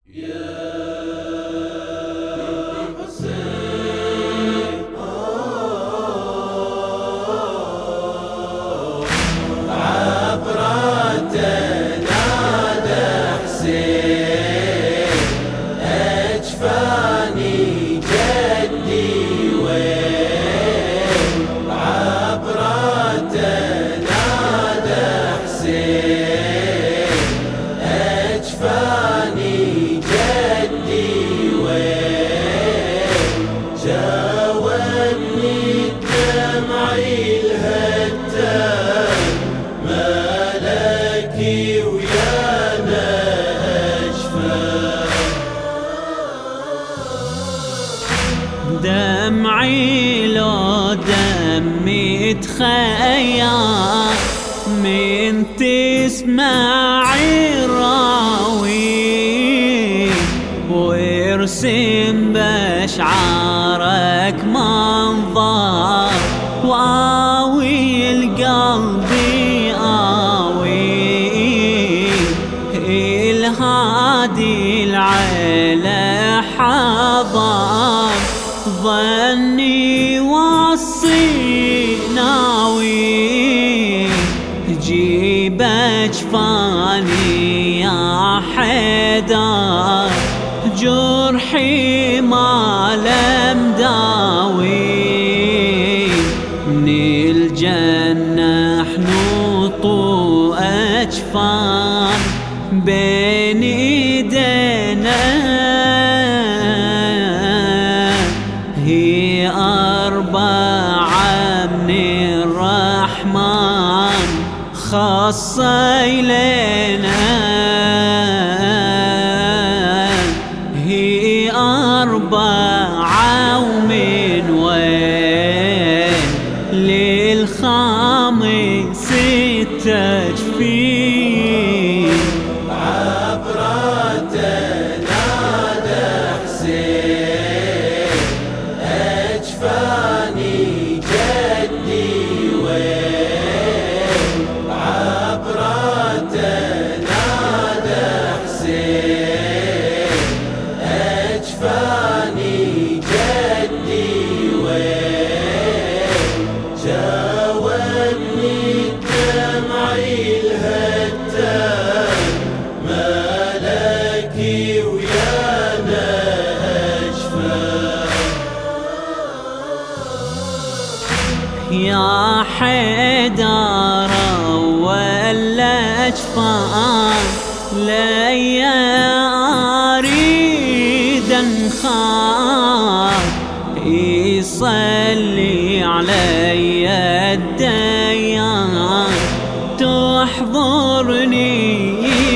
دمعي لو دمي تخير من تسمعي الراوي وارسم بشعارك منظر واوي القلبي آوي الهادي العلا حضر ظني وصي ناوي جيب اجفاني يا حيدر جرحي ما لم داوي من الجنة حنوط اجفان بين ايدينا هي أربعة من الرحمن خاصة إلينا هي أربعة ومن وين للخامس التجفين عبرة نادى حسين أجفاني جدي وين عبرة نادى حسين أجفاني جدي وين جاوبني دمعي الهتان مالكي ويانا أجفان يا حيدر ولا أجفان لي أريد انخاف يصلي علي الديان تحضرني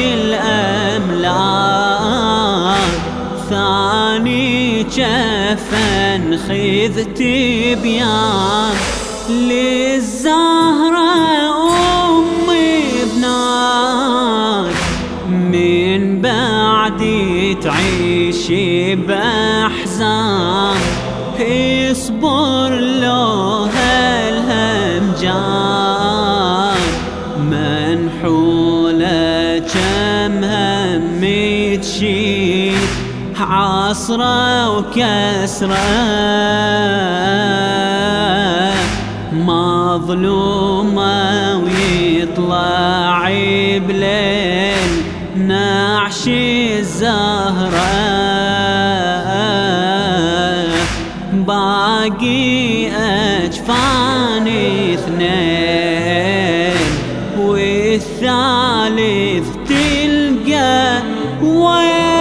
الأملاك ثاني جفن خذت بيان للزهرة أمي بنات من بعدي تعيش بأحزان اصبر له الهم جان منحولة كم هم تشيل عصرة وكسرة مظلومة ويطلع بليل نعش الزهرة باقي أجفاني اثنين والثالث تلقى وين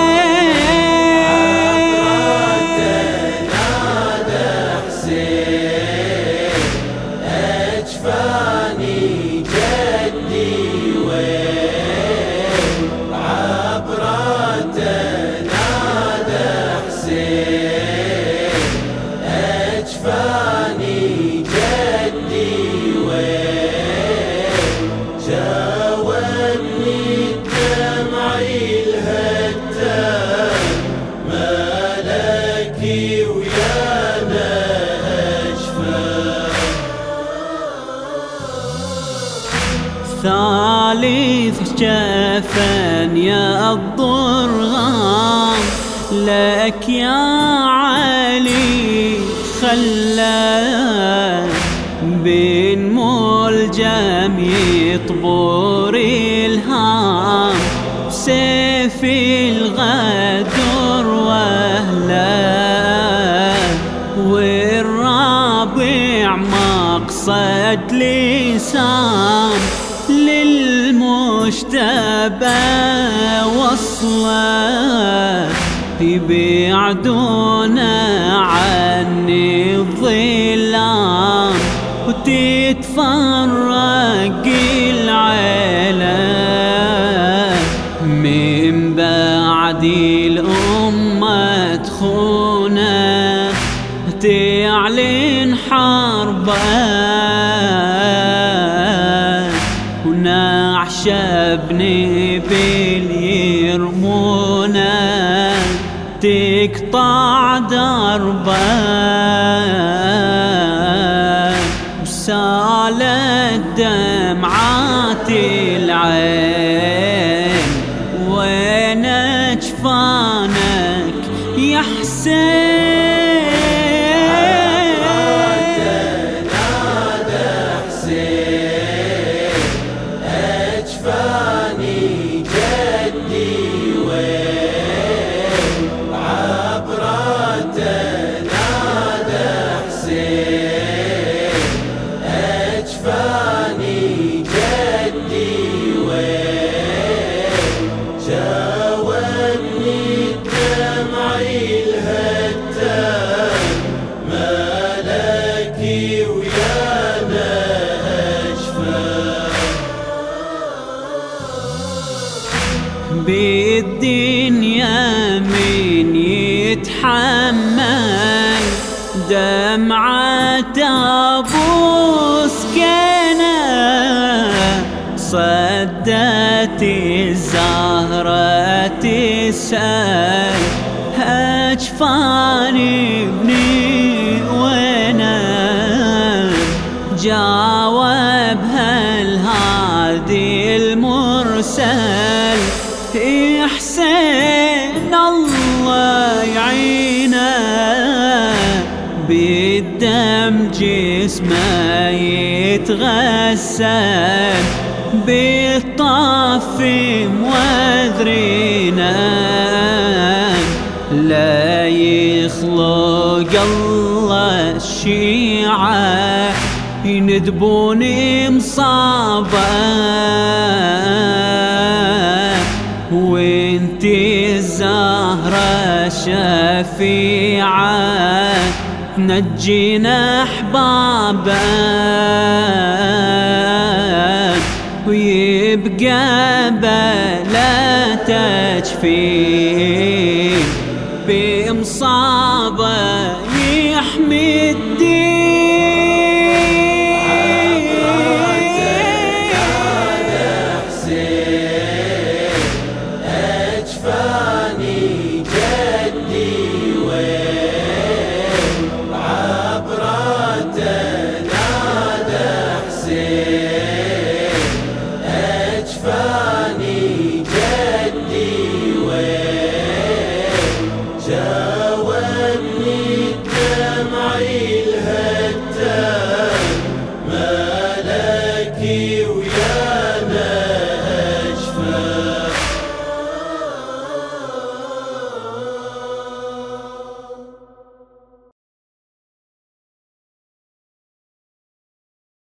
ثالث جفن يا الضرغام لك يا علي خلى بين ملجم يطبور الهام سيف الغدر واهله، والرابع مقصد لسان للمجتبى وصله، يبعدونا عني الظلام وتتفرق العيلة، من بعد الأمة تخونه تعلن حربه، ونعش ابني باليرمونه تقطع دربه، وسالت دمعات العين وين اجفانك يا حسين. بالدنيا من يتحمل دمعة أبو سكينة، صدت الزهرة تسأل أجفاني ابني وينه، جاوبها الهادي المرسل يا حسين الله يعينه، بالدم جسمه يتغسل بالطف موذرينه، لا يخلق الله الشيعة يندبوني مصابه، وانت الزهرة شفيعة تنجينا احبابا، ويبقى بلا تجفين بمصابه